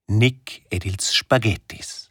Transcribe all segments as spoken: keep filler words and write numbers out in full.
Nick ed ils spaghettis.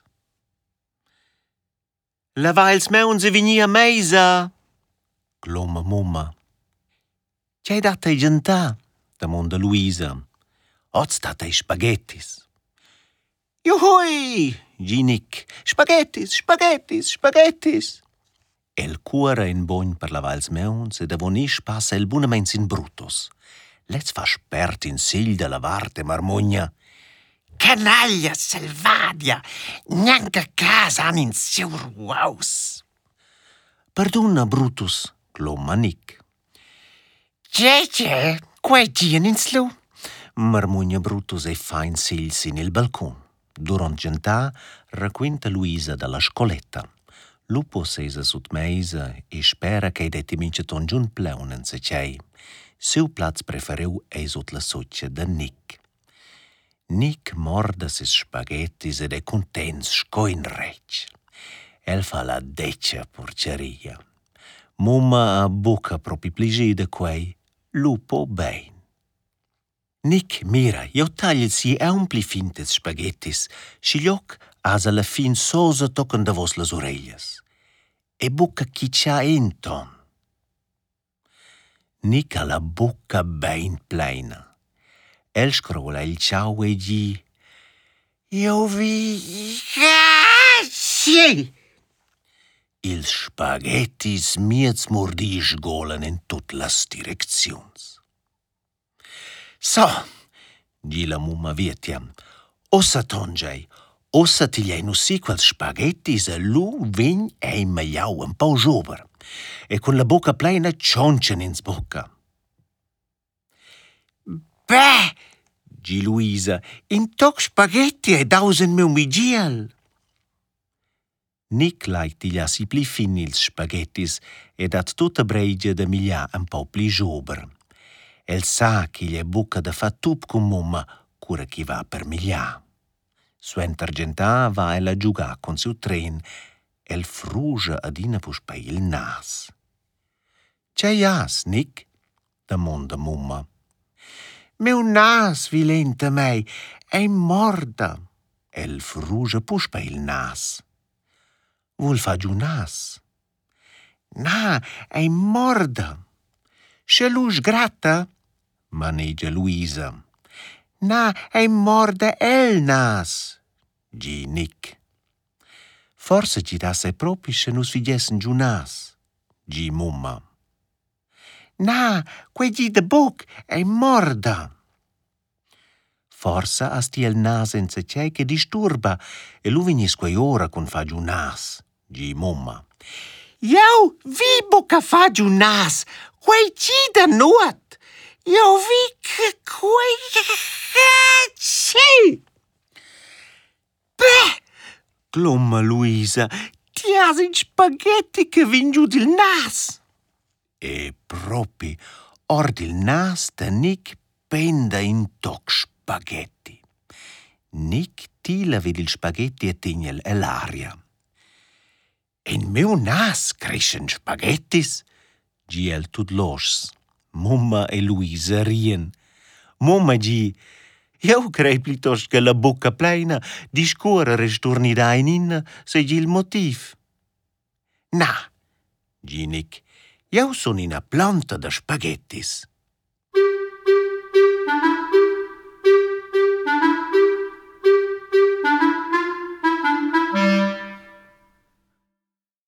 La va ils meuns e vegni a meisa, gloma mumma. C'hai dat ei gentà, damonda Luisa. Oz dat ei spaghettis. Juhui, gi Nick, spaghettis, spaghettis, spaghettis. El cuora in bogn per la vals meuns e davonisch passa el bunaments in brutus. Let's fa spert in sigl de la varte marmugna. Canaglia selvadia, neanche a casa han in siu ruaus. Perdona, Brutus, gloma Nick. Gege, quei gien in slu. Marmugna Brutus e fa in sigl sin il balcon. Durant gentà racquenta Luisa dalla scoletta. Lupo sesa sut meisa e spera che detti minceton giun pleunen se c'ei. Seu plaz preferiu ei sut la succia da Nick. Nick morda ses spaghettis ed è contents sco in rec. El fa la deccia porceria. Mumma a bucca propi pligì da quei. Lupo bein. Nick, mira, io taglio si e un pli fintes spaghettis. Sciglioc as alla fin sosa toccano da vos las oreglias. E bucca chi c'ha inton. Nick ha la bucca ben plena. El scrolla il ciao e gi. Io vi... Grazie! Il spaghettis miez mordisch golen in tut las direczions. So, gi la mumma vietiam. Ossa tongiai, ossa tigliai nu si quels spaghettis e lu vegn ei magliau un po' jover. E con la bocca plena cioncen ins bocca. Beh, Gi Luisa, in toc spaghetti e dausen meu migiel. Nick lai tiglia si pli fin ils spaghettis e dat tutta breigia da miglià un po' pli jober. El sa che gli è bucca da fa tup con mumma, cura chi va per miglià. Suenter gentà va el a giugar con siu tren, el frugia adina puspa il nas. C'hai has, Nick? Damonda mumma. Meu nas, vilenta mei, ei morda. El frugia puspa il nas. Vul fa giù nas? Na, ei morda. Scelus gratta? Maneggia Luisa. Na, ei morda el nas. Gi Nick. Forse ci dasse proprio se nus figessen giù nas. Gi mumma. Na, quei gi de buc, ei morda. Forsa asti el nas enza c'è che disturba e lu vignis quei ora con fa giù nas. Gi mumma. Io vi buca fa giù nas, quei gi da nuot. Io vi che quei... Sì! Beh! Glomma Luisa. Ti has in spaghetti che vin giù del nas. E propi, or del nas da Nick penda in toc spaghetti. Nick tila vid il spaghetti e tignel e l'aria. In meu nas crescen spaghettis, gi el tut los. Mumma e Luisa rien. Mumma gi, io crei piuttosto che la bocca plena discorre restorni da in inna se gi il motiv. Na, gi Nick, io sono in a planta da spaghettis.